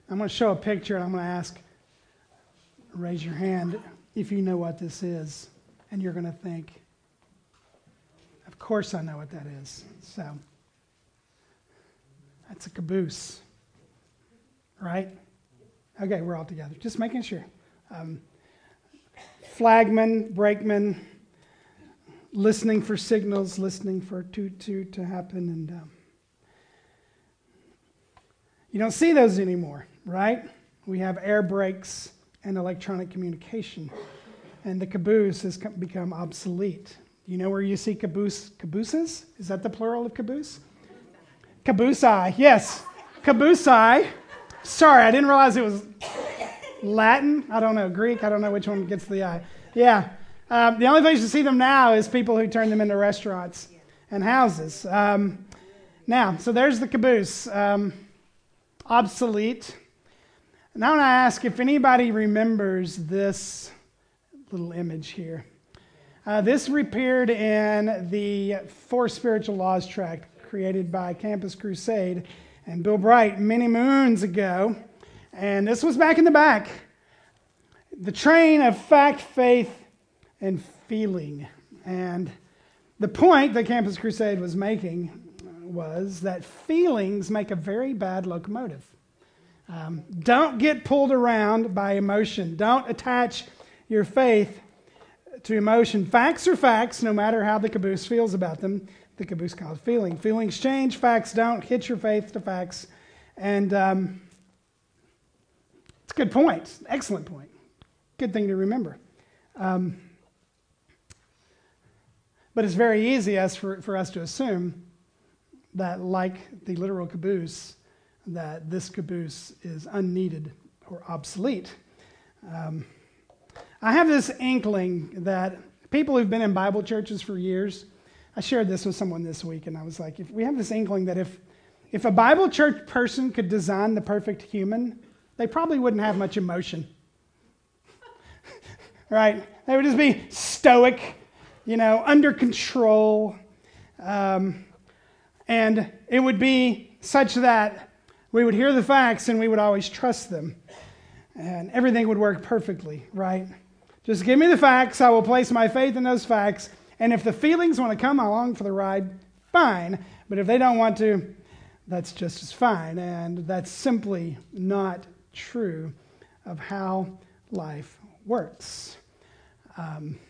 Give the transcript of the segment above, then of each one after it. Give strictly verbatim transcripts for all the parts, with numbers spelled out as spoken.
I'm going to show a picture, and I'm going to ask, raise your hand if you know what this is. And you're going to think, of course I know what that is. So, that's a caboose, right? Okay, we're all together. Just making sure. Um, flagman, brakeman, listening for signals, listening for toot toot to happen, and um, you don't see those anymore, right? We have air brakes and electronic communication, and the caboose has become obsolete. You know where you see caboose cabooses? Is that the plural of caboose? Caboosei, yes, caboosei. Sorry, I didn't realize it was Latin. I don't know, Greek. I don't know which one gets the I. Yeah. Um, the only place you see them now is people who turn them into restaurants and houses. Um, now, so there's the caboose. Um, obsolete. Now I want to ask if anybody remembers this little image here. Uh, this appeared in the Four Spiritual Laws tract created by Campus Crusade and Bill Bright many moons ago. And this was back in the back. The train of fact, faith, and feeling. And the point that Campus Crusade was making was that feelings make a very bad locomotive. Um, don't get pulled around by emotion. Don't attach your faith to emotion. Facts are facts, no matter how the caboose feels about them. The caboose calls feeling. Feelings change, facts don't. Hit your faith to facts. And um, it's a good point. Excellent point. Good thing to remember. Um, but it's very easy as for, for us to assume that, like the literal caboose, that this caboose is unneeded or obsolete. Um, I have this inkling that people who've been in Bible churches for years, I shared this with someone this week, and I was like, if we have this inkling that if, if a Bible church person could design the perfect human, they probably wouldn't have much emotion. Right? They would just be stoic, you know, under control. Um, and it would be such that we would hear the facts and we would always trust them. And everything would work perfectly, right? Just give me the facts. I will place my faith in those facts. And if the feelings want to come along for the ride, fine. But if they don't want to, that's just as fine. And that's simply not true of how life works. Um,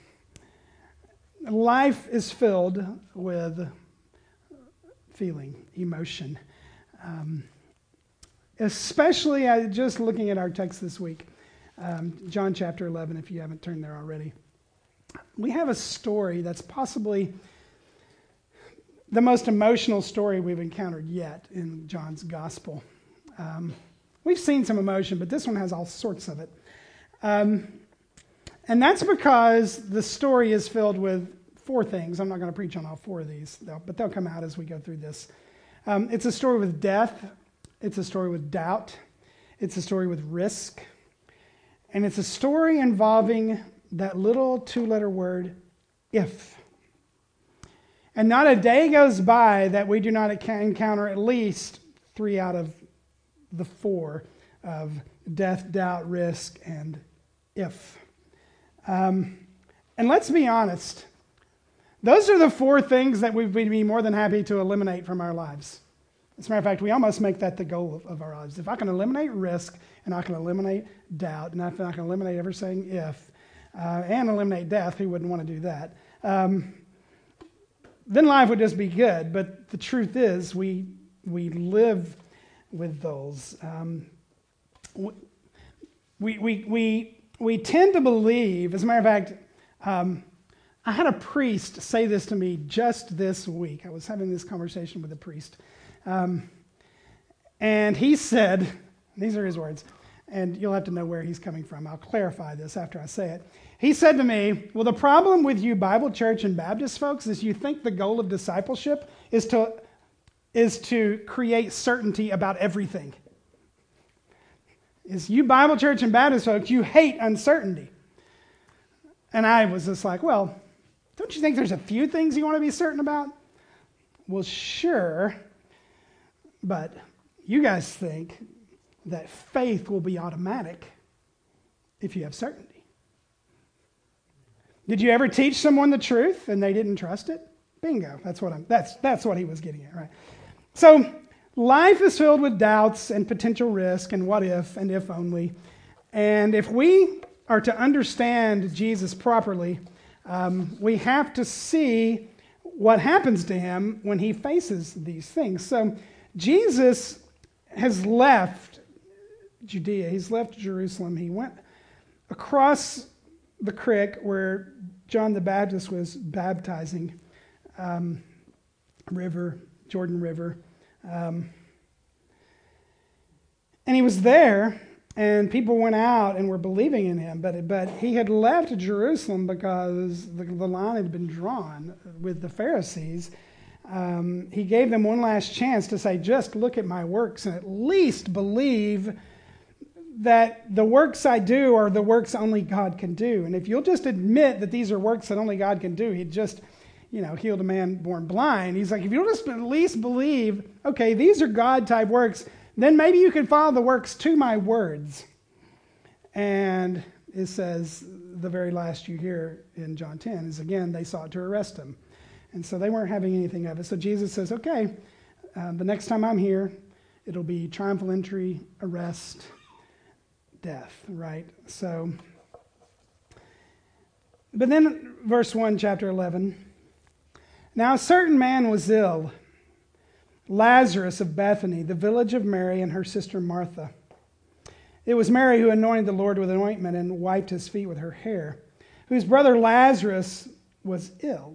life is filled with feeling, emotion. Um, especially uh, just looking at our text this week, um, John chapter eleven, if you haven't turned there already. We have a story that's possibly the most emotional story we've encountered yet in John's gospel. Um, we've seen some emotion, but this one has all sorts of it. Um, and that's because the story is filled with four things. I'm not going to preach on all four of these, though, but they'll come out as we go through this. Um, it's a story with death. It's a story with doubt. It's a story with risk. And it's a story involving that little two-letter word, if. And not a day goes by that we do not encounter at least three out of the four of death, doubt, risk, and if. Um, and let's be honest, those are the four things that we'd be more than happy to eliminate from our lives. As a matter of fact, we almost make that the goal of, of our lives. If I can eliminate risk, and I can eliminate doubt, and if I can eliminate ever saying if, uh, and eliminate death, who wouldn't want to do that? Um, then life would just be good. But the truth is, we we live with those. Um, we we we we tend to believe. As a matter of fact, um, I had a priest say this to me just this week. I was having this conversation with a priest. Um, and he said, these are his words, and you'll have to know where he's coming from. I'll clarify this after I say it. He said to me, well, the problem with you Bible church and Baptist folks is you think the goal of discipleship is to, is to create certainty about everything. Is you Bible church and Baptist folks, you hate uncertainty. And I was just like, well, don't you think there's a few things you want to be certain about? Well, sure. But you guys think that faith will be automatic if you have certainty. Did you ever teach someone the truth and they didn't trust it? Bingo. That's what I'm that's that's what he was getting at, right? So life is filled with doubts and potential risk and what if and if only. And if we are to understand Jesus properly, um, we have to see what happens to him when he faces these things. So Jesus has left Judea. He's left Jerusalem. He went across the creek where John the Baptist was baptizing, um, river, Jordan River. Um, and he was there, and people went out and were believing in him. But, but he had left Jerusalem because the, the line had been drawn with the Pharisees. Um, he gave them one last chance to say, just look at my works and at least believe that the works I do are the works only God can do. And if you'll just admit that these are works that only God can do, he just, you know, healed a man born blind. He's like, if you'll just at least believe, okay, these are God-type works, then maybe you can follow the works to my words. And it says, the very last you hear in John ten is, again, they sought to arrest him. And so they weren't having anything of it. So Jesus says, okay, uh, the next time I'm here, it'll be triumphal entry, arrest, death, right? So, but then verse one, chapter eleven. Now a certain man was ill, Lazarus of Bethany, the village of Mary and her sister Martha. It was Mary who anointed the Lord with an ointment and wiped his feet with her hair, whose brother Lazarus was ill.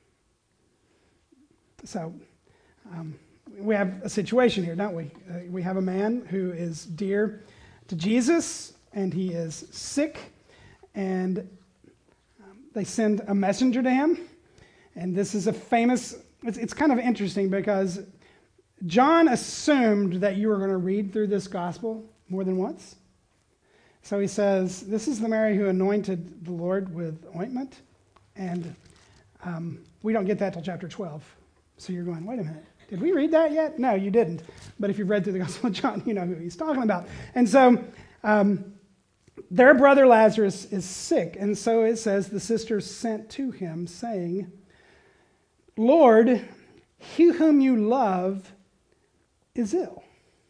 So, um, we have a situation here, don't we? Uh, we have a man who is dear to Jesus, and he is sick, and um, they send a messenger to him. And this is a famous, it's, it's kind of interesting because John assumed that you were going to read through this gospel more than once. So he says, this is the Mary who anointed the Lord with ointment, and um, we don't get that till chapter twelve. So you're going, wait a minute, did we read that yet? No, you didn't. But if you've read through the Gospel of John, you know who he's talking about. And so um, their brother Lazarus is sick. And so it says the sisters sent to him saying, Lord, he whom you love is ill.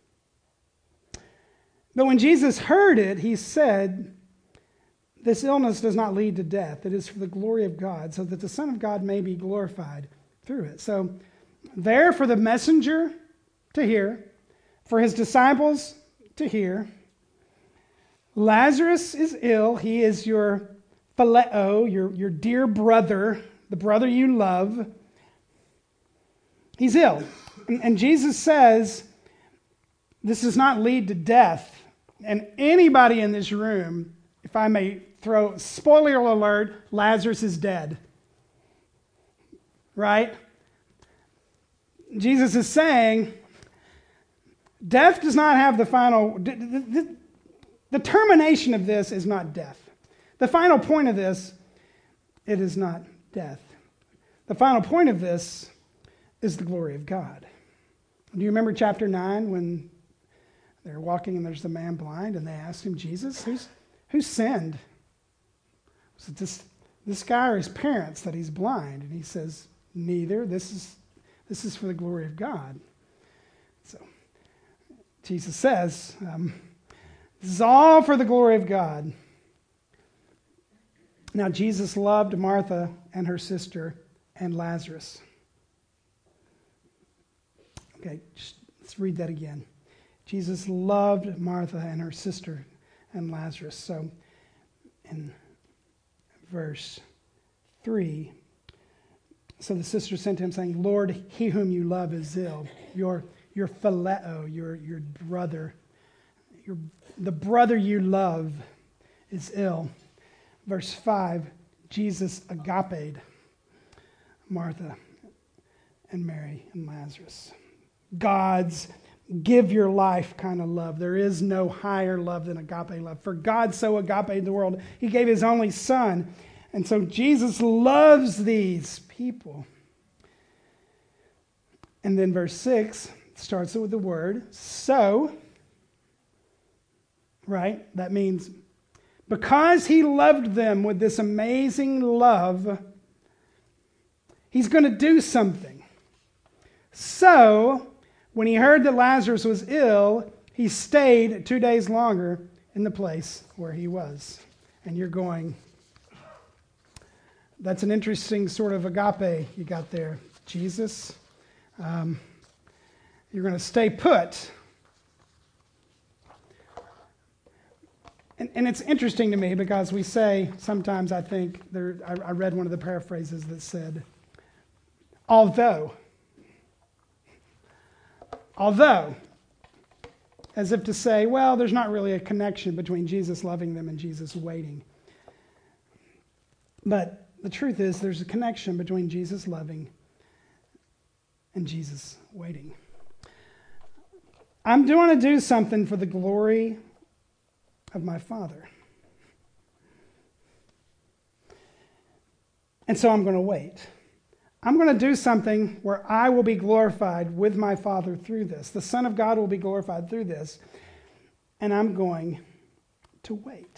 But when Jesus heard it, he said, this illness does not lead to death. It is for the glory of God, so that the Son of God may be glorified through it. So there for the messenger to hear, for his disciples to hear, Lazarus is ill. He is your phileo, your, your dear brother, the brother you love. He's ill. And, and Jesus says, this does not lead to death. And anybody in this room, if I may throw, spoiler alert, Lazarus is dead. Right? Jesus is saying, death does not have the final, the, the, the termination of this is not death. The final point of this, it is not death. The final point of this is the glory of God. Do you remember chapter nine when they're walking and there's the man blind and they asked him, Jesus, who's, who sinned? Was it this, this guy or his parents that he's blind? And he says, neither. This is this is for the glory of God. So Jesus says, um, this is all for the glory of God. Now Jesus loved Martha and her sister and Lazarus. Okay, just, let's read that again. Jesus loved Martha and her sister and Lazarus. So in verse three, so the sister sent to him saying, Lord, he whom you love is ill. Your, your phileo, your, your brother, your, the brother you love is ill. Verse five, Jesus agaped Martha and Mary and Lazarus. God's give your life kind of love. There is no higher love than agape love. For God so agape the world, he gave his only son. And so Jesus loves these people. And then verse six starts it with the word, so. right? That means because he loved them with this amazing love, he's going to do something. So, when he heard that Lazarus was ill, he stayed two days longer in the place where he was. And you're going, that's an interesting sort of agape you got there, Jesus. Um, you're going to stay put. And, and it's interesting to me because we say, sometimes I think, there. I, I read one of the paraphrases that said, although, although, as if to say, well, there's not really a connection between Jesus loving them and Jesus waiting. But the truth is, there's a connection between Jesus loving and Jesus waiting. I'm going to do something for the glory of my Father. And so I'm going to wait. I'm going to do something where I will be glorified with my Father through this. The Son of God will be glorified through this. And I'm going to wait.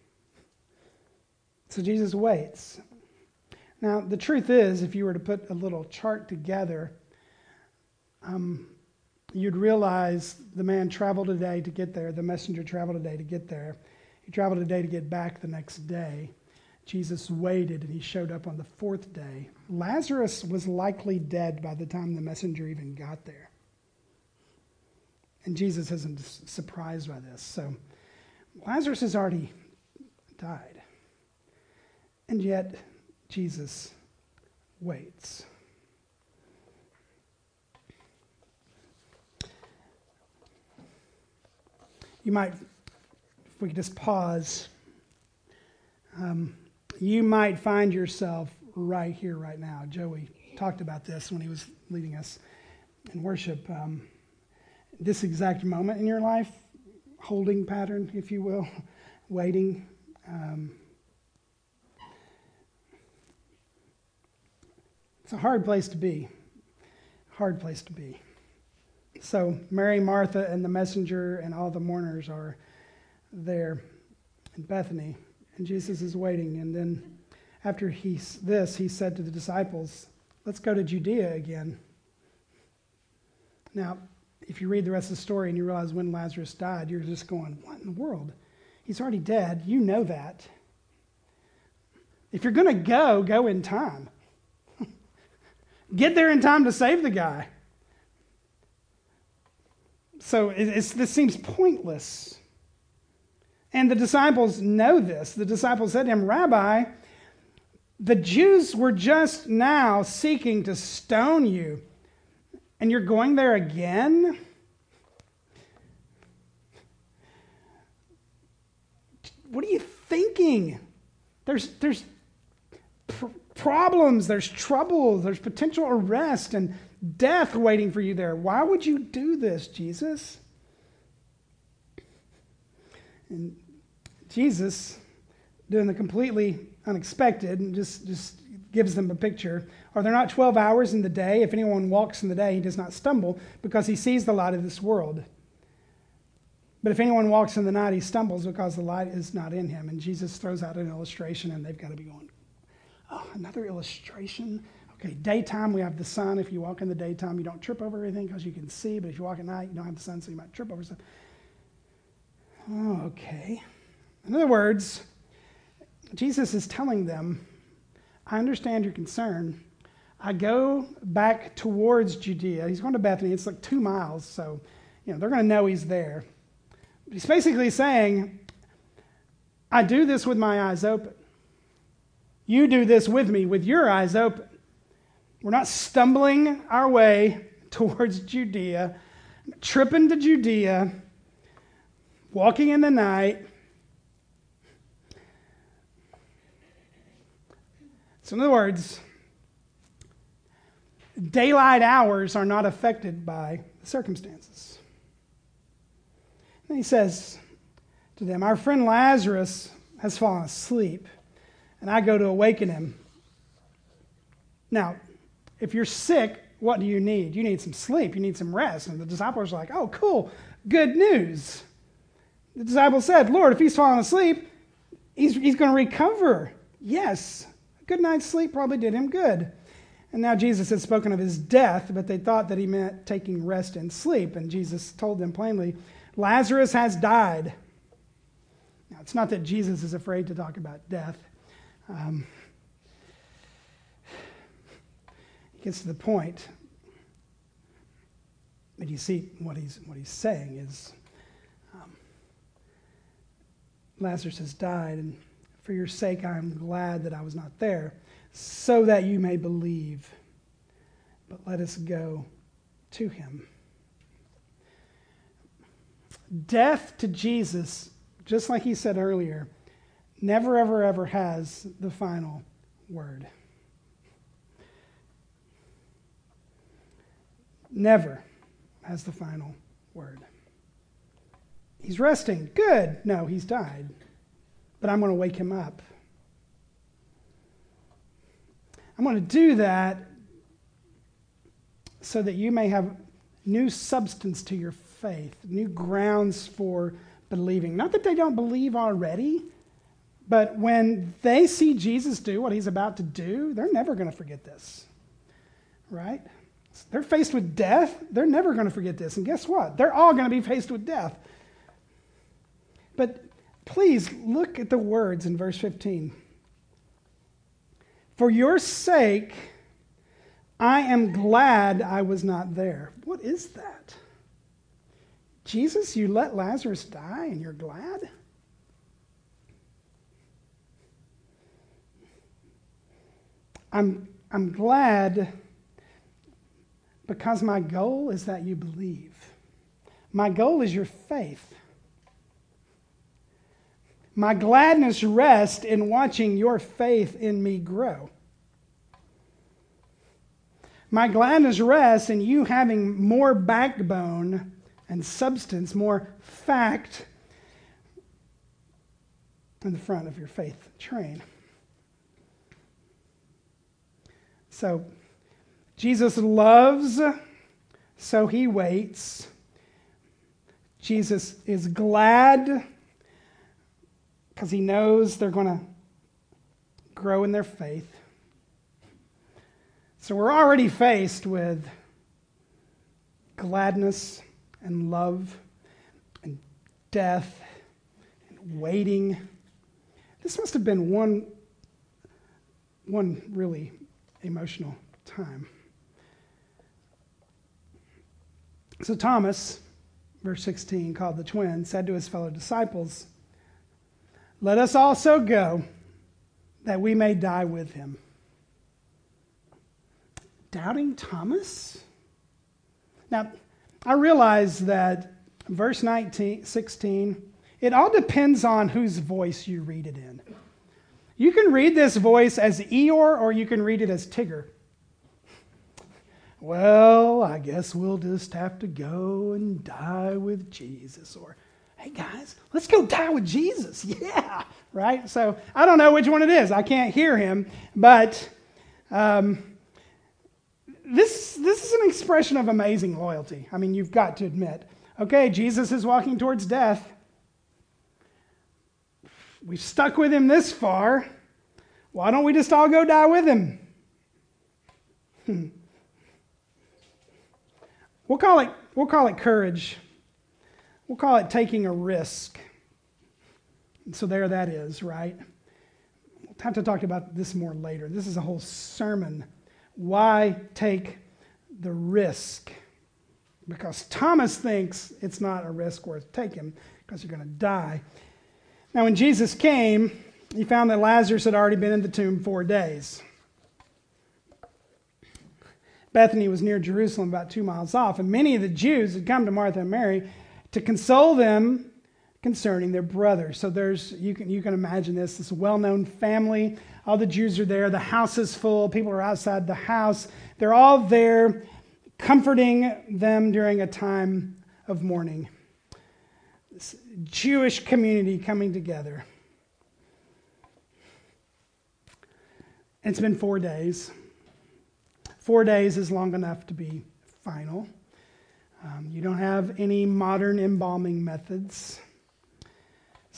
So Jesus waits. Now, the truth is, if you were to put a little chart together, um, you'd realize the man traveled a day to get there. The messenger traveled a day to get there. He traveled a day to get back the next day. Jesus waited, and he showed up on the fourth day. Lazarus was likely dead by the time the messenger even got there. And Jesus isn't surprised by this. So Lazarus has already died. And yet, Jesus waits. You might, if we could just pause, um, you might find yourself right here, right now. Joey talked about this when he was leading us in worship. Um, this exact moment in your life, holding pattern, if you will, waiting. Um, it's a hard place to be. Hard place to be. So Mary, Martha, and the messenger and all the mourners are there in Bethany. And Jesus is waiting. And then after he, this, he said to the disciples, let's go to Judea again. Now, if you read the rest of the story and you realize when Lazarus died, you're just going, what in the world? He's already dead. You know that. If you're going to go, go in time. Get there in time to save the guy. So it's, this seems pointless. And the disciples know this. The disciples said to him, Rabbi, the Jews were just now seeking to stone you, and you're going there again? What are you thinking? There's, there's pr- problems, there's trouble, there's potential arrest and death waiting for you there. Why would you do this, Jesus? And Jesus, doing the completely unexpected, and just, just gives them a picture. Are there not twelve hours in the day? If anyone walks in the day, he does not stumble, because he sees the light of this world. But if anyone walks in the night, he stumbles because the light is not in him. And Jesus throws out an illustration, and they've got to be going, oh, another illustration? Okay, daytime, we have the sun. If you walk in the daytime, you don't trip over everything because you can see. But if you walk at night, you don't have the sun, so you might trip over stuff. Oh, okay. In other words, Jesus is telling them, I understand your concern. I go back towards Judea. He's going to Bethany. It's like two miles, so you know they're going to know he's there. But he's basically saying, I do this with my eyes open. You do this with me with your eyes open. We're not stumbling our way towards Judea, tripping to Judea, walking in the night. So in other words, daylight hours are not affected by the circumstances. And he says to them, our friend Lazarus has fallen asleep, and I go to awaken him. Now, if you're sick, what do you need? You need some sleep. You need some rest. And the disciples are like, oh, cool, good news. The disciples said, Lord, if he's fallen asleep, he's, he's going to recover. Yes, a good night's sleep probably did him good. And now Jesus had spoken of his death, but they thought that he meant taking rest and sleep. And Jesus told them plainly, Lazarus has died. Now, it's not that Jesus is afraid to talk about death. Um, he gets to the point. But you see, what he's, what he's saying is, um, Lazarus has died, and for your sake I am glad that I was not there, so that you may believe. But let us go to him. Death to Jesus, just like he said earlier, never, ever, ever has the final word. Never has the final word. He's resting. Good. No, he's died. But I'm going to wake him up. I'm going to do that so that you may have new substance to your faith, new grounds for believing. Not that they don't believe already, but when they see Jesus do what he's about to do, they're never going to forget this. Right? They're faced with death. They're never going to forget this. And guess what? They're all going to be faced with death. But please look at the words in verse fifteen. For your sake, I am glad I was not there. What is that? Jesus, you let Lazarus die and you're glad? I'm, I'm glad because my goal is that you believe. My goal is your faith. My gladness rests in watching your faith in me grow. My gladness rests in you having more backbone and substance, more fact in the front of your faith train. So, Jesus loves, so he waits. Jesus is glad because he knows they're going to grow in their faith. So we're already faced with gladness and love and death and waiting. This must have been one, one really emotional time. So Thomas, verse sixteen, called the twin, said to his fellow disciples, let us also go, that we may die with him. Doubting Thomas? Now, I realize that verse nineteen, sixteen, it all depends on whose voice you read it in. You can read this voice as Eeyore, or you can read it as Tigger. Well, I guess we'll just have to go and die with Jesus. Or, hey guys, let's go die with Jesus. Yeah, right? So I don't know which one it is. I can't hear him. But um, this, this is an expression of amazing loyalty. I mean, you've got to admit. Okay, Jesus is walking towards death. We've stuck with him this far. Why don't we just all go die with him? Hmm. We'll call it, we'll call it courage. We'll call it taking a risk. And so there that is, right? We'll have to talk about this more later. This is a whole sermon. Why take the risk? Because Thomas thinks it's not a risk worth taking because you're going to die. Now, when Jesus came, he found that Lazarus had already been in the tomb four days. Bethany was near Jerusalem, about two miles off, and many of the Jews had come to Martha and Mary to console them concerning their brother. So there's, you can you can imagine this, this well-known family. All the Jews are there. The house is full. People are outside the house. They're all there comforting them during a time of mourning. This Jewish community coming together. It's been four days. Four days is long enough to be final. Um, you don't have any modern embalming methods.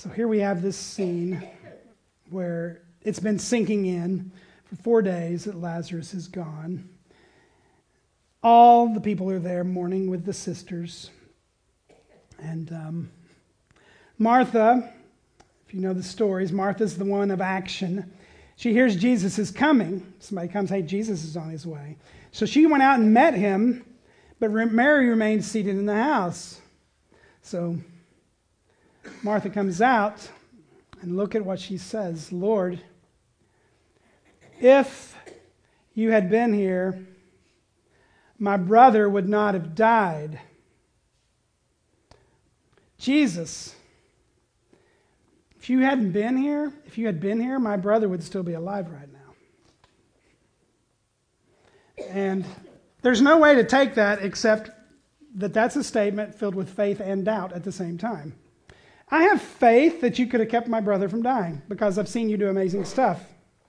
So here we have this scene where it's been sinking in for four days that Lazarus is gone. All the people are there mourning with the sisters. And um, Martha, if you know the stories, Martha's the one of action. She hears Jesus is coming. Somebody comes, hey, Jesus is on his way. So she went out and met him, but Mary remained seated in the house. So Martha comes out, and look at what she says. Lord, if you had been here, my brother would not have died. Jesus, if you hadn't been here, if you had been here, my brother would still be alive right now. And there's no way to take that except that that's a statement filled with faith and doubt at the same time. I have faith that you could have kept my brother from dying because I've seen you do amazing stuff.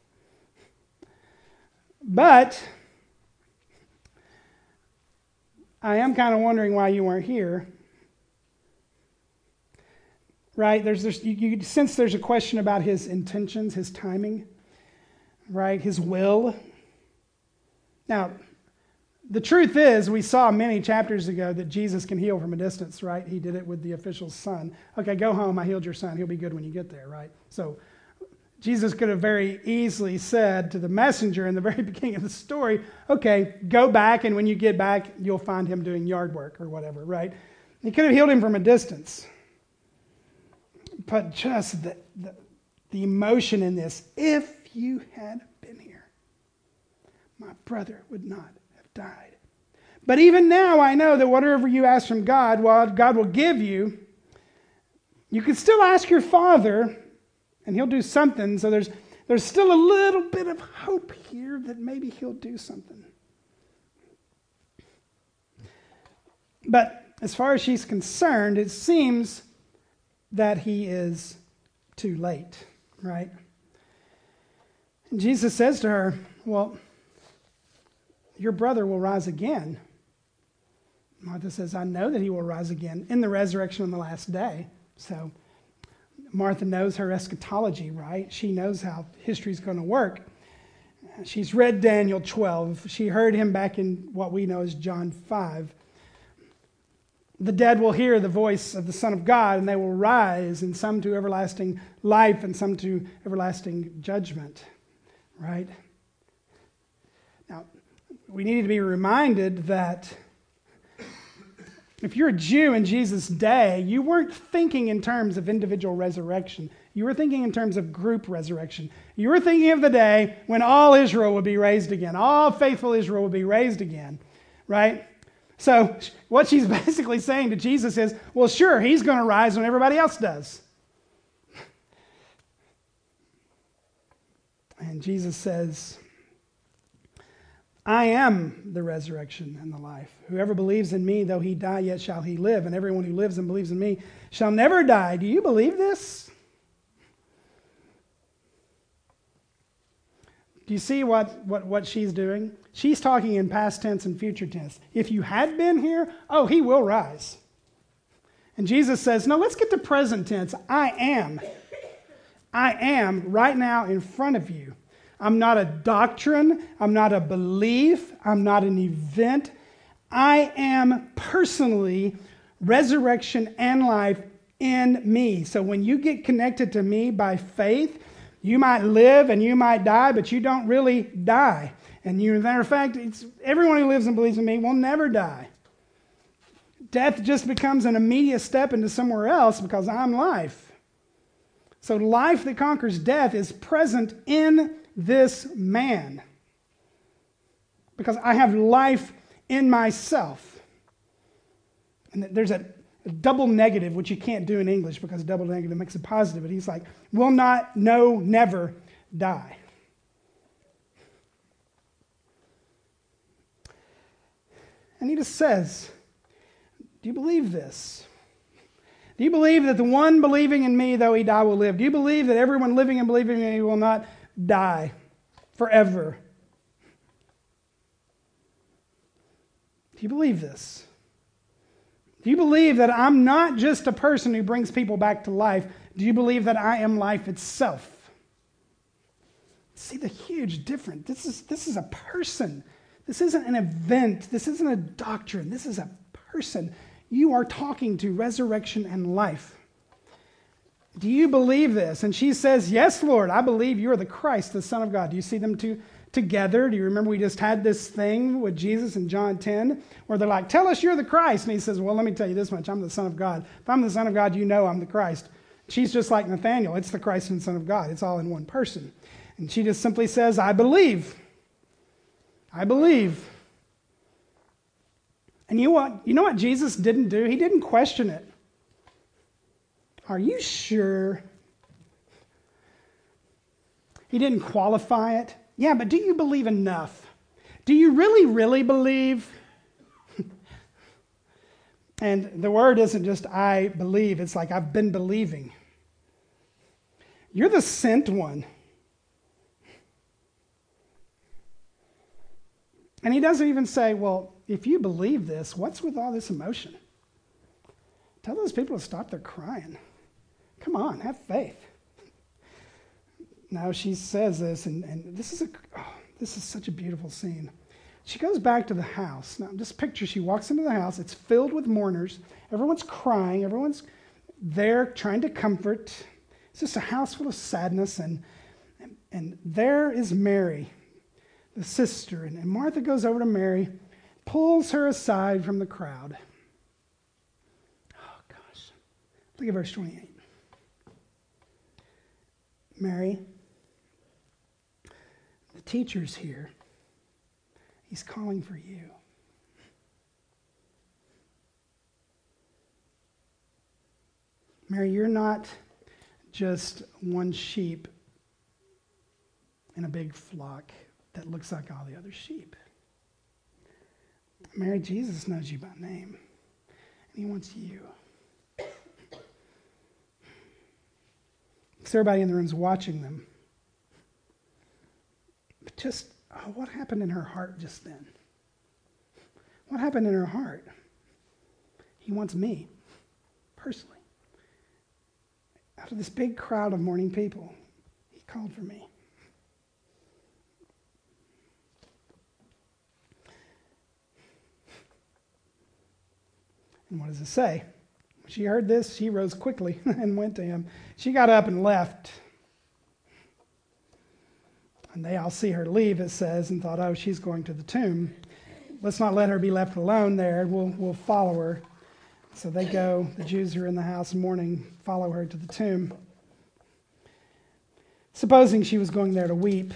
But I am kind of wondering why you weren't here. Right? There's, there's you, you sense there's a question about his intentions, his timing, right? His will. Now, the truth is, we saw many chapters ago that Jesus can heal from a distance, right? He did it with the official's son. Okay, go home. I healed your son. He'll be good when you get there, right? So Jesus could have very easily said to the messenger in the very beginning of the story, okay, go back, and when you get back, you'll find him doing yard work or whatever, right? He could have healed him from a distance. But just the, the, the emotion in this, if you had been here, my brother would not have died. But even now, I know that whatever you ask from God, well, God will give you. You can still ask your Father, and he'll do something. So there's, there's still a little bit of hope here that maybe he'll do something. But as far as she's concerned, it seems that he is too late, right? And Jesus says to her, well, your brother will rise again. Martha says, I know that he will rise again in the resurrection on the last day. So Martha knows her eschatology, right? She knows how history's going to work. She's read Daniel twelve. She heard him back in what we know as John five. The dead will hear the voice of the Son of God, and they will rise, and some to everlasting life, and some to everlasting judgment, right? Now, we need to be reminded that if you're a Jew in Jesus' day, you weren't thinking in terms of individual resurrection. You were thinking in terms of group resurrection. You were thinking of the day when all Israel would be raised again. All faithful Israel would be raised again, right? So what she's basically saying to Jesus is, well, sure, he's going to rise when everybody else does. And Jesus says, I am the resurrection and the life. Whoever believes in me, though he die, yet shall he live. And everyone who lives and believes in me shall never die. Do you believe this? Do you see what, what, what she's doing? She's talking in past tense and future tense. If you had been here, oh, he will rise. And Jesus says, no, let's get to present tense. I am. I am right now in front of you. I'm not a doctrine. I'm not a belief. I'm not an event. I am personally resurrection and life in me. So when you get connected to me by faith, you might live and you might die, but you don't really die. And you, as a matter of fact, it's, everyone who lives and believes in me will never die. Death just becomes an immediate step into somewhere else because I'm life. So life that conquers death is present in this man because I have life in myself. And there's a, a double negative, which you can't do in English because double negative makes it positive. But he's like, will not, no, never die. And he just says, do you believe this? Do you believe that the one believing in me, though he die, will live? Do you believe that everyone living and believing in me will not die forever? Do you believe this? Do you believe that I'm not just a person who brings people back to life, Do you believe that I am life itself? See the huge difference. This is, this is a person. This isn't an event. This isn't a doctrine. This is a person. You are talking to resurrection and life. Do you believe this? And she says, yes, Lord, I believe you are the Christ, the Son of God. Do you see them two together? Do you remember we just had this thing with Jesus in John ten where they're like, tell us you're the Christ. And he says, well, let me tell you this much. I'm the Son of God. If I'm the Son of God, you know I'm the Christ. She's just like Nathanael. It's the Christ and Son of God. It's all in one person. And she just simply says, I believe. I believe. And you know what? You know what Jesus didn't do? He didn't question it. Are you sure? He didn't qualify it. Yeah, but do you believe enough? Do you really, really believe? And the word isn't just I believe. It's like I've been believing. You're the sent one. And he doesn't even say, well, if you believe this, what's with all this emotion? Tell those people to stop their crying. Come on, have faith. Now she says this, and, and this is a oh, this is such a beautiful scene. She goes back to the house. Now just picture she walks into the house. It's filled with mourners. Everyone's crying. Everyone's there trying to comfort. It's just a house full of sadness. And, and, and there is Mary, the sister. And, and Martha goes over to Mary, pulls her aside from the crowd. Oh, gosh. Look at verse twenty-eight. Mary, the teacher's here. He's calling for you. Mary, you're not just one sheep in a big flock that looks like all the other sheep. Mary, Jesus knows you by name, and he wants you. Because everybody in the room is watching them. But just, oh, what happened in her heart just then? What happened in her heart? He wants me, personally. Out of this big crowd of mourning people, he called for me. And what does it say? When she heard this, she rose quickly and went to him. She got up and left. And they all see her leave, it says, and thought, oh, she's going to the tomb. Let's not let her be left alone there. We'll, we'll follow her. So they go, the Jews who are in the house mourning, follow her to the tomb. Supposing she was going there to weep.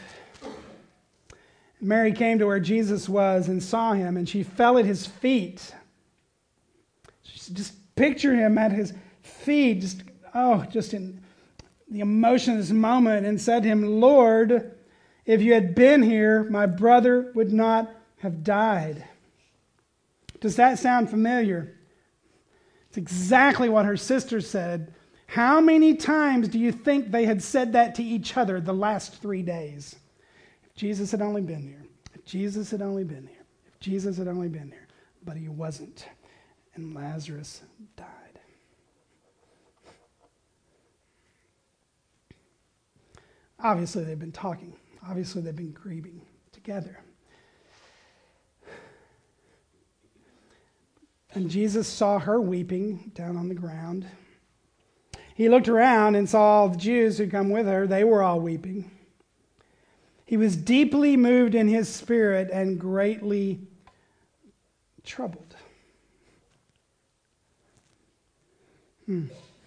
Mary came to where Jesus was and saw him, and she fell at his feet. Just picture him at his feet, just, oh, just in the emotion of this moment, and said to him, Lord, if you had been here, my brother would not have died. Does that sound familiar? It's exactly what her sister said. How many times do you think they had said that to each other the last three days? If Jesus had only been here. If Jesus had only been here. If Jesus had only been here. But he wasn't. And Lazarus died. Obviously, they've been talking. Obviously, they've been grieving together. And Jesus saw her weeping down on the ground. He looked around and saw all the Jews who come with her. They were all weeping. He was deeply moved in his spirit and greatly troubled. Hmm.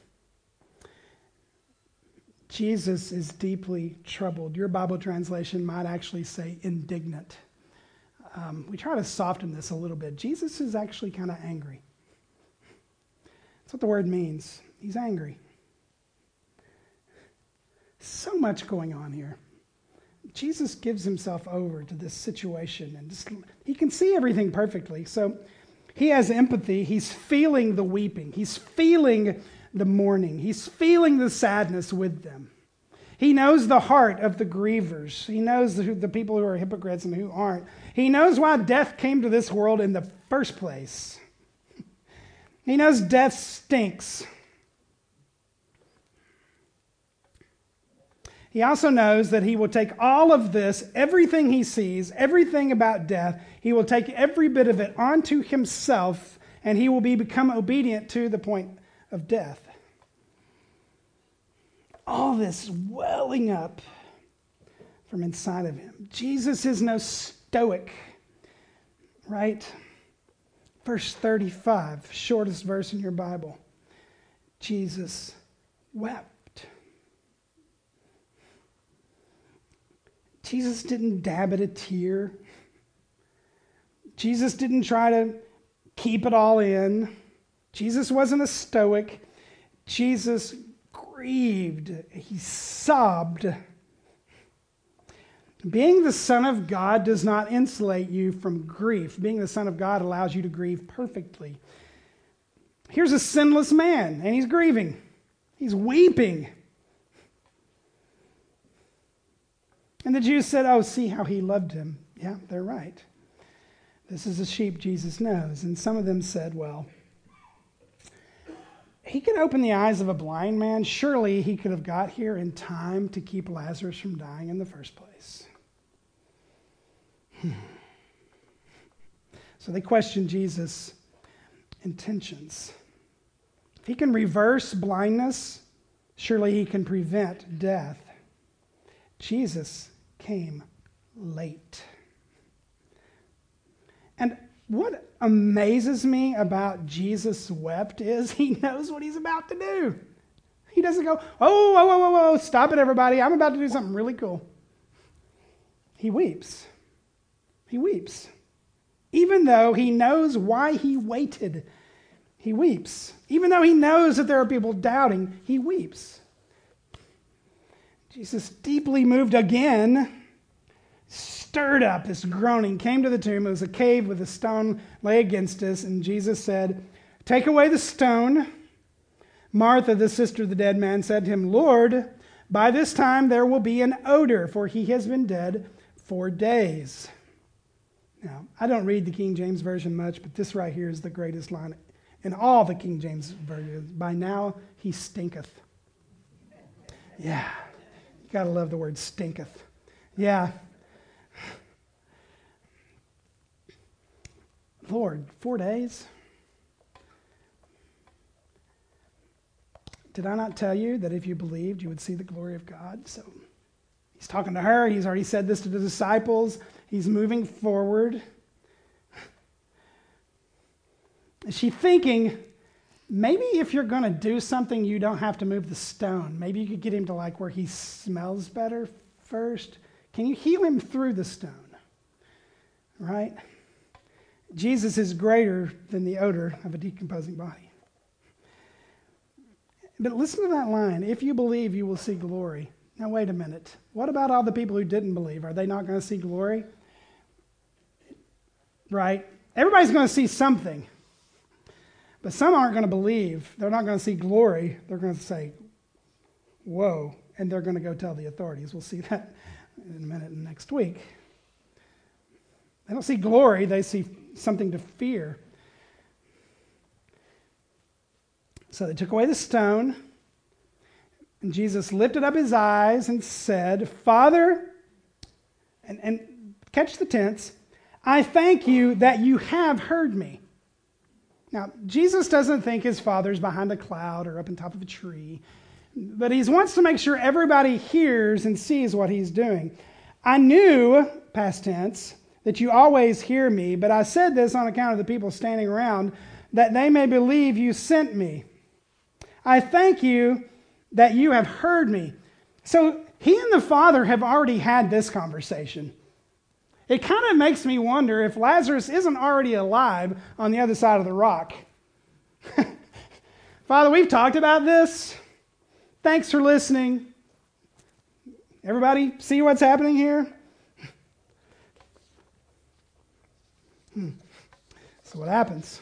Jesus is deeply troubled. Your Bible translation might actually say indignant. Um, we try to soften this a little bit. Jesus is actually kind of angry. That's what the word means. He's angry. So much going on here. Jesus gives himself over to this situation, and just, he can see everything perfectly. So he has empathy. He's feeling the weeping. He's feeling the mourning. He's feeling the sadness with them. He knows the heart of the grievers. He knows the, the people who are hypocrites and who aren't. He knows why death came to this world in the first place. He knows death stinks. He also knows that he will take all of this, everything he sees, everything about death, he will take every bit of it onto himself, and he will be become obedient to the point of death. All this welling up from inside of him. Jesus is no stoic, right? Verse thirty-five, shortest verse in your Bible. Jesus wept. Jesus didn't dab at a tear. Jesus didn't try to keep it all in. Jesus wasn't a stoic. Jesus grieved. He sobbed. Being the Son of God does not insulate you from grief. Being the Son of God allows you to grieve perfectly. Here's a sinless man, and he's grieving. He's weeping. And the Jews said, oh, see how he loved him. Yeah, they're right. This is a sheep Jesus knows. And some of them said, well, he could open the eyes of a blind man. Surely he could have got here in time to keep Lazarus from dying in the first place. Hmm. So they questioned Jesus' intentions. If he can reverse blindness, surely he can prevent death. Jesus came late. And what amazes me about Jesus wept is he knows what he's about to do. He doesn't go, oh, whoa, whoa, whoa, whoa, stop it, everybody. I'm about to do something really cool. He weeps. He weeps. Even though he knows why he waited, he weeps. Even though he knows that there are people doubting, he weeps. Jesus, deeply moved again, stirred up this groaning, came to the tomb. It was a cave with a stone lay against us, and Jesus said, take away the stone. Martha, the sister of the dead man, said to him, Lord, by this time there will be an odor, for he has been dead four days. Now, I don't read the King James Version much, but this right here is the greatest line in all the King James Versions. By now he stinketh. Yeah. You gotta love the word stinketh. Yeah. Lord, four days? Did I not tell you that if you believed, you would see the glory of God? So he's talking to her. He's already said this to the disciples. He's moving forward. Is she thinking, maybe if you're going to do something, you don't have to move the stone. Maybe you could get him to like where he smells better first. Can you heal him through the stone? Right? Jesus is greater than the odor of a decomposing body. But listen to that line. If you believe, you will see glory. Now, wait a minute. What about all the people who didn't believe? Are they not going to see glory? Right? Everybody's going to see something. But some aren't going to believe. They're not going to see glory. They're going to say, whoa, and they're going to go tell the authorities. We'll see that in a minute next week. They don't see glory. They see something to fear. So they took away the stone, and Jesus lifted up his eyes and said, Father, and, and catch the tense, I thank you that you have heard me. Now, Jesus doesn't think his Father's behind a cloud or up on top of a tree, but he wants to make sure everybody hears and sees what he's doing. I knew, past tense, that you always hear me, but I said this on account of the people standing around, that they may believe you sent me. I thank you that you have heard me. So he and the Father have already had this conversation. It kind of makes me wonder if Lazarus isn't already alive on the other side of the rock. Father, we've talked about this. Thanks for listening. Everybody see what's happening here? Hmm. So what happens?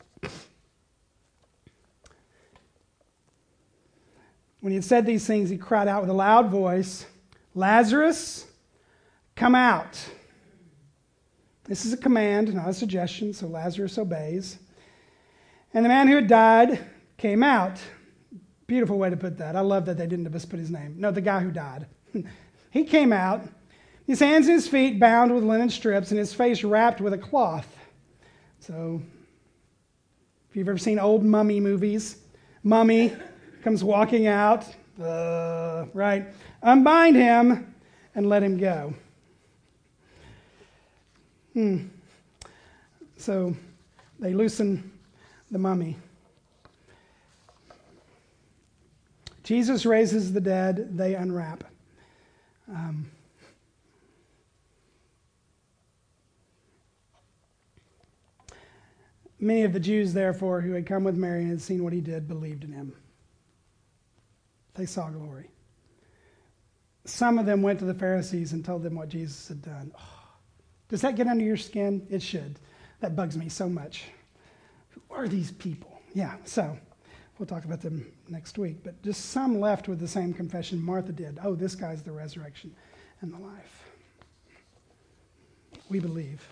When he had said these things, he cried out with a loud voice, Lazarus, come out. This is a command, not a suggestion, so Lazarus obeys. And the man who had died came out. Beautiful way to put that. I love that they didn't just put his name. No, the guy who died. He came out, his hands and his feet bound with linen strips, and his face wrapped with a cloth. So, if you've ever seen old mummy movies, mummy comes walking out, uh, right? Unbind him and let him go. Hmm. So, they loosen the mummy. Jesus raises the dead, they unwrap. Um, many of the Jews, therefore, who had come with Mary and had seen what he did, believed in him. They saw glory. Some of them went to the Pharisees and told them what Jesus had done. Oh, does that get under your skin? It should. That bugs me so much. Who are these people? Yeah, so we'll talk about them next week. But just some left with the same confession Martha did. Oh, this guy's the resurrection and the life. We believe.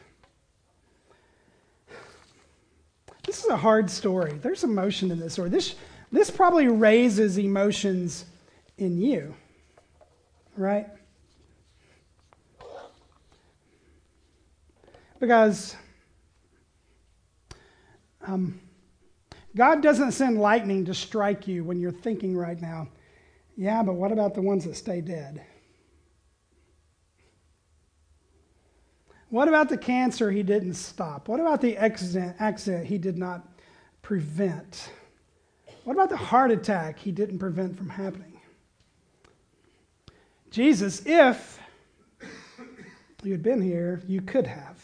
This is a hard story. There's emotion in this story. This, this probably raises emotions in you, right? Because um, God doesn't send lightning to strike you when you're thinking right now, yeah, but what about the ones that stay dead? What about the cancer he didn't stop? What about the accident, accident he did not prevent? What about the heart attack he didn't prevent from happening? Jesus, if you had been here, you could have.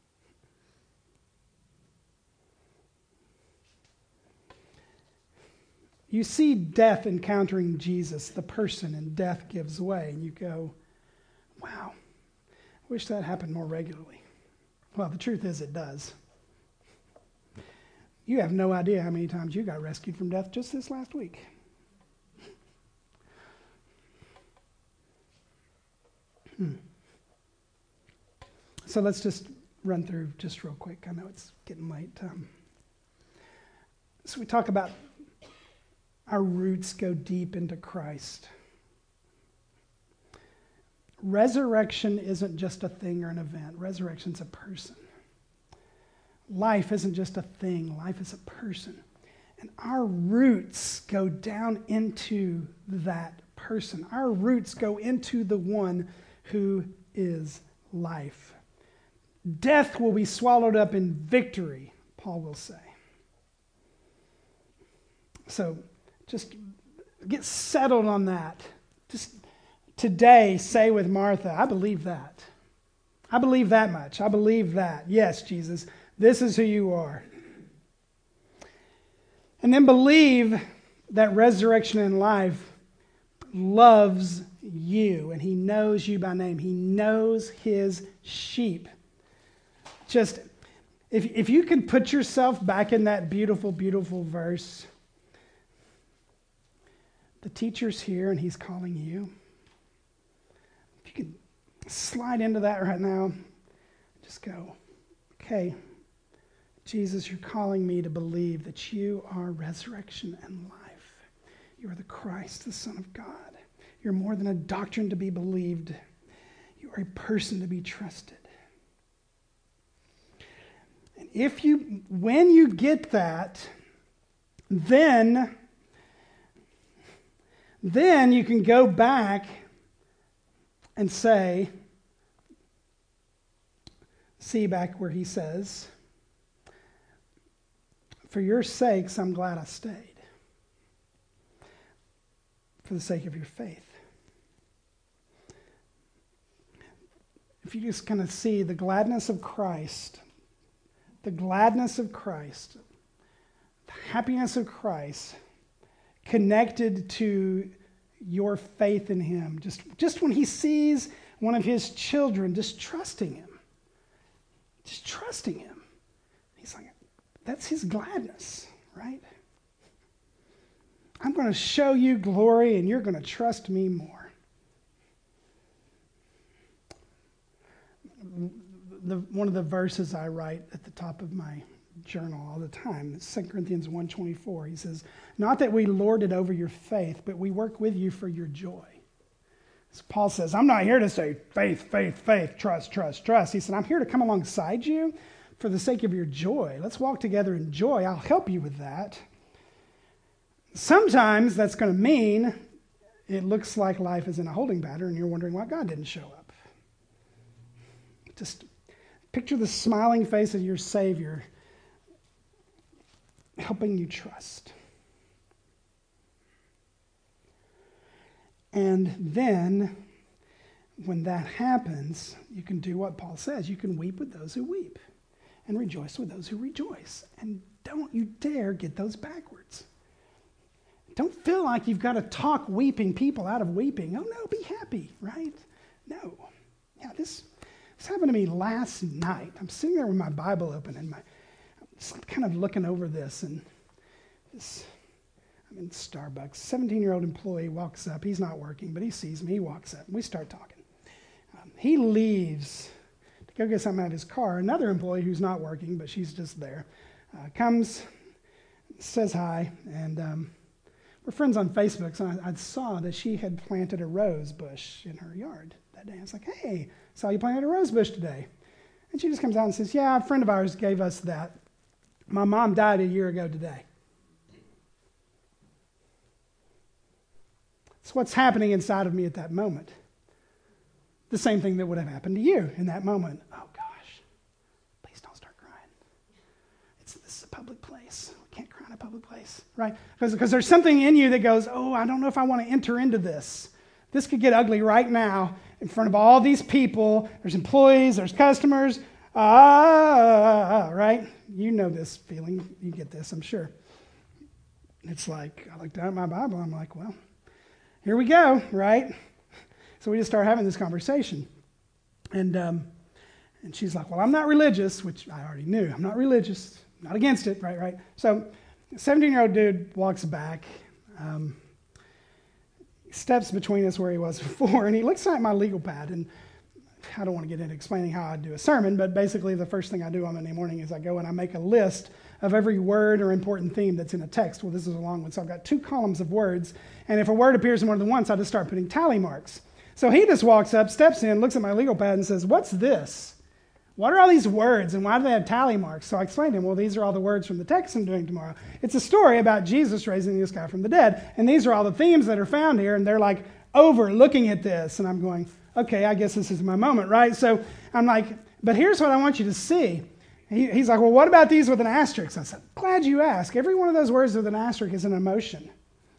You see death encountering Jesus, the person, and death gives way, and you go, wow. Wish that happened more regularly. Well, the truth is it does. You have no idea how many times you got rescued from death just this last week. Hmm. So let's just run through just real quick. I know it's getting late. Um, so we talk about our roots go deep into Christ. Resurrection isn't just a thing or an event. Resurrection's a person. Life isn't just a thing. Life is a person. And our roots go down into that person. Our roots go into the one who is life. Death will be swallowed up in victory, Paul will say. So just get settled on that. Just today, say with Martha, I believe that. I believe that much. I believe that. Yes, Jesus, this is who you are. And then believe that resurrection and life loves you, and he knows you by name. He knows his sheep. Just, if, if you can put yourself back in that beautiful, beautiful verse, the teacher's here and he's calling you. If you could slide into that right now, just go, okay, Jesus, you're calling me to believe that you are resurrection and life. You are the Christ, the Son of God. You're more than a doctrine to be believed. You are a person to be trusted. And if you, when you get that, then, then you can go back and say, see back where he says, for your sakes, I'm glad I stayed. For the sake of your faith. If you just kind of see the gladness of Christ, the gladness of Christ, the happiness of Christ, connected to your faith in him. Just, just when he sees one of his children, just trusting him. Just trusting him. He's like, that's his gladness, right? I'm going to show you glory and you're going to trust me more. The, one of the verses I write at the top of my journal all the time, it's Second Corinthians one twenty-four. He says, not that we lord it over your faith, but we work with you for your joy. So Paul says, I'm not here to say faith, faith, faith, trust, trust, trust. He said, I'm here to come alongside you for the sake of your joy. Let's walk together in joy. I'll help you with that. Sometimes that's going to mean it looks like life is in a holding pattern and you're wondering why God didn't show up. Just picture the smiling face of your Savior helping you trust. And then, when that happens, you can do what Paul says. You can weep with those who weep and rejoice with those who rejoice. And don't you dare get those backwards. Don't feel like you've got to talk weeping people out of weeping. Oh, no, be happy, right? No. Yeah, this, this happened to me last night. I'm sitting there with my Bible open and my, I'm just kind of looking over this, and this... I'm in Starbucks. seventeen-year-old employee walks up. He's not working, but he sees me. He walks up. We start talking. Um, he leaves to go get something out of his car. Another employee who's not working, but she's just there, uh, comes, says hi, and um, we're friends on Facebook, so I, I saw that she had planted a rose bush in her yard that day. I was like, hey, saw you planted a rose bush today. And she just comes out and says, yeah, a friend of ours gave us that. My mom died a year ago today. It's what's happening inside of me at that moment. The same thing that would have happened to you in that moment. Oh gosh, please don't start crying. It's, this is a public place. We can't cry in a public place, right? Because there's something in you that goes, oh, I don't know if I want to enter into this. This could get ugly right now in front of all these people. There's employees, there's customers. Ah, right? You know this feeling. You get this, I'm sure. It's like, I looked down at my Bible. I'm like, well, here we go, right? So we just start having this conversation. And um, and she's like, well, I'm not religious, which I already knew. I'm not religious. I'm not against it, right, right? So a seventeen-year-old dude walks back, um, steps between us where he was before, and he looks at my legal pad. And I don't want to get into explaining how I do a sermon, but basically the first thing I do on Monday morning is I go and I make a list of every word or important theme that's in a text. Well, this is a long one, so I've got two columns of words, and if a word appears in one of the ones, I just start putting tally marks. So he just walks up, steps in, looks at my legal pad and says, what's this? What are all these words, and why do they have tally marks? So I explained to him, well, these are all the words from the text I'm doing tomorrow. It's a story about Jesus raising this guy from the dead, and these are all the themes that are found here, and they're like over looking at this, and I'm going, okay, I guess this is my moment, right? So I'm like, but here's what I want you to see. He, he's like, well, what about these with an asterisk? I said, glad you asked. Every one of those words with an asterisk is an emotion.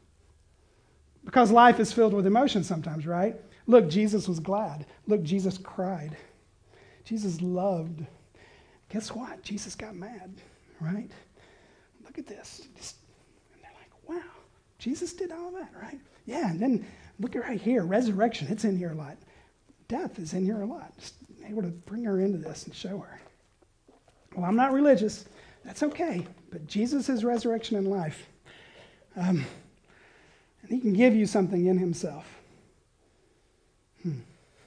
Because life is filled with emotion sometimes, right? Look, Jesus was glad. Look, Jesus cried. Jesus loved. Guess what? Jesus got mad, right? Look at this. Just, and they're like, wow, Jesus did all that, right? Yeah, and then look at right here, resurrection. It's in here a lot. Death is in here a lot. Just able to bring her into this and show her. Well, I'm not religious. That's okay. But Jesus is resurrection and life. Um, and he can give you something in himself. Hmm.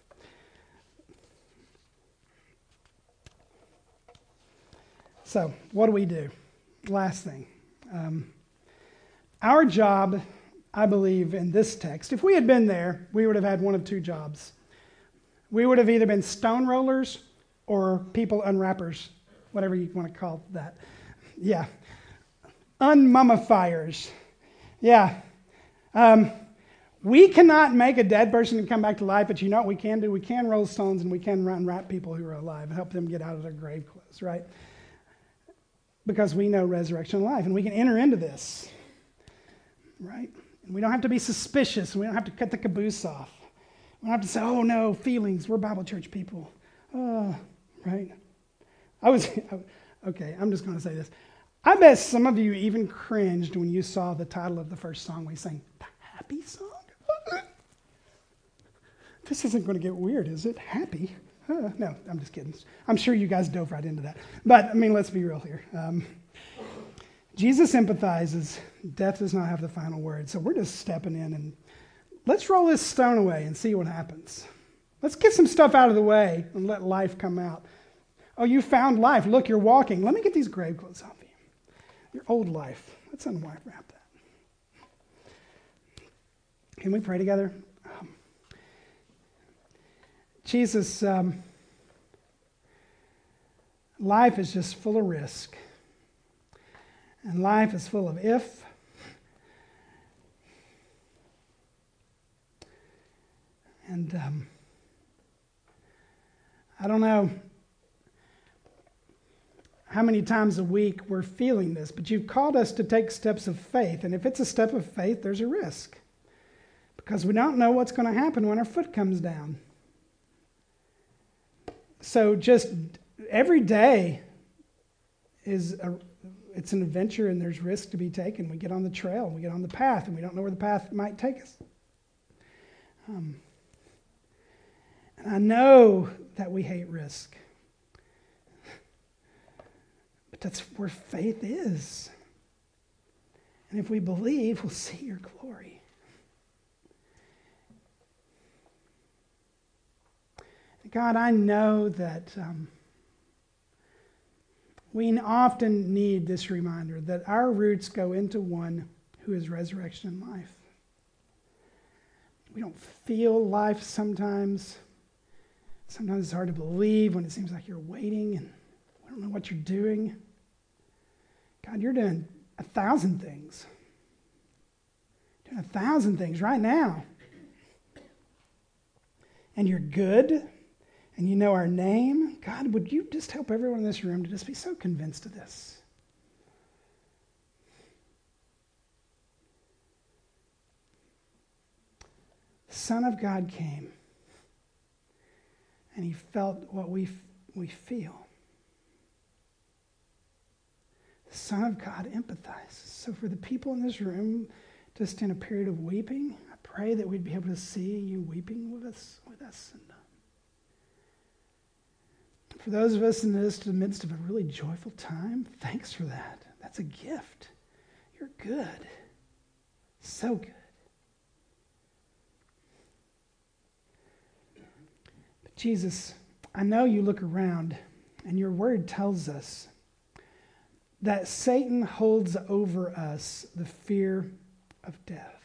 So, what do we do? Last thing. Um, our job, I believe, in this text, if we had been there, we would have had one of two jobs. We would have either been stone rollers or people unwrappers, whatever you want to call that. Yeah. Unmummifiers. Yeah. Um, we cannot make a dead person come back to life, but you know what we can do? We can roll stones and we can unwrap people who are alive and help them get out of their grave clothes, right? Because we know resurrection and life, and we can enter into this, right? And we don't have to be suspicious. We don't have to cut the caboose off. We don't have to say, oh, no, feelings. We're Bible church people. Uh, right? I was, okay, I'm just going to say this. I bet some of you even cringed when you saw the title of the first song we sang, The Happy Song? This isn't going to get weird, is it? Happy? Uh, no, I'm just kidding. I'm sure you guys dove right into that. But, I mean, let's be real here. Um, Jesus empathizes. Death does not have the final word. So we're just stepping in and let's roll this stone away and see what happens. Let's get some stuff out of the way and let life come out. Oh, you found life. Look, you're walking. Let me get these grave clothes off of you. Your old life. Let's unwrap that. Can we pray together? Um, Jesus, um, life is just full of risk. And life is full of if. And um, I don't know how many times a week we're feeling this, but you've called us to take steps of faith. And if it's a step of faith, there's a risk. Because we don't know what's going to happen when our foot comes down. So just every day is a, it's an adventure, and there's risk to be taken. We get on the trail, we get on the path, and we don't know where the path might take us. Um, and I know that we hate risk. But that's where faith is. And if we believe, we'll see your glory. God, I know that um, we often need this reminder that our roots go into one who is resurrection and life. We don't feel life sometimes. Sometimes it's hard to believe when it seems like you're waiting and we don't know what you're doing. God, you're doing a thousand things. Doing a thousand things right now. And you're good. And you know our name. God, would you just help everyone in this room to just be so convinced of this? The Son of God came, and he felt what we, we feel. The Son of God empathizes. So for the people in this room, just in a period of weeping, I pray that we'd be able to see you weeping with us. With us. And, uh, for those of us in this, the midst of a really joyful time, thanks for that. That's a gift. You're good. So good. But Jesus, I know you look around, and your word tells us that Satan holds over us the fear of death.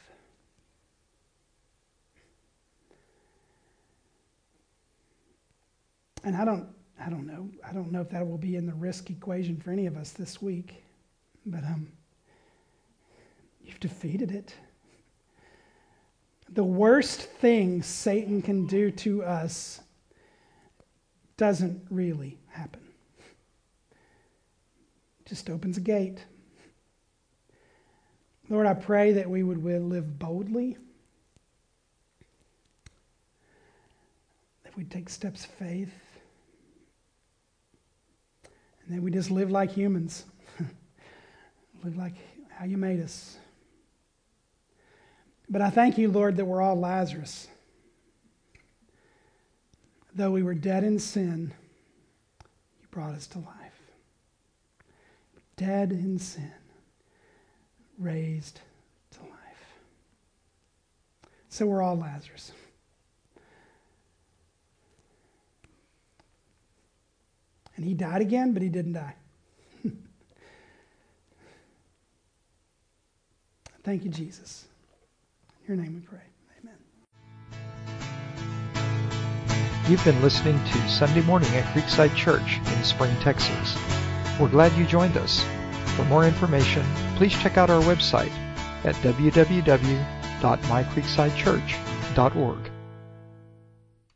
And I don't I don't know. I don't know if that will be in the risk equation for any of us this week. But um, you've defeated it. The worst thing Satan can do to us doesn't really happen. Just opens a gate. Lord, I pray that we would live boldly. That we'd take steps of faith. And then we just live like humans. Live like how you made us. But I thank you, Lord, that we're all Lazarus. Though we were dead in sin, you brought us to life. Dead in sin, raised to life. So we're all Lazarus. And he died again, but he didn't die. Thank you, Jesus. In your name we pray. Amen. You've been listening to Sunday Morning at Creekside Church in Spring, Texas. We're glad you joined us. For more information, please check out our website at w w w dot my creekside church dot org.